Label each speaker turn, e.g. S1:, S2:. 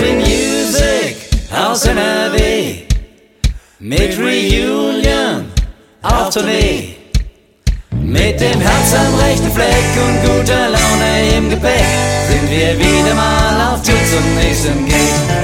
S1: Country Music aus NRW mit Reunion auf Tournee. Mit dem Herz am rechten Fleck und guter Laune im Gepäck sind wir wieder mal auf Tour zum nächsten Gig.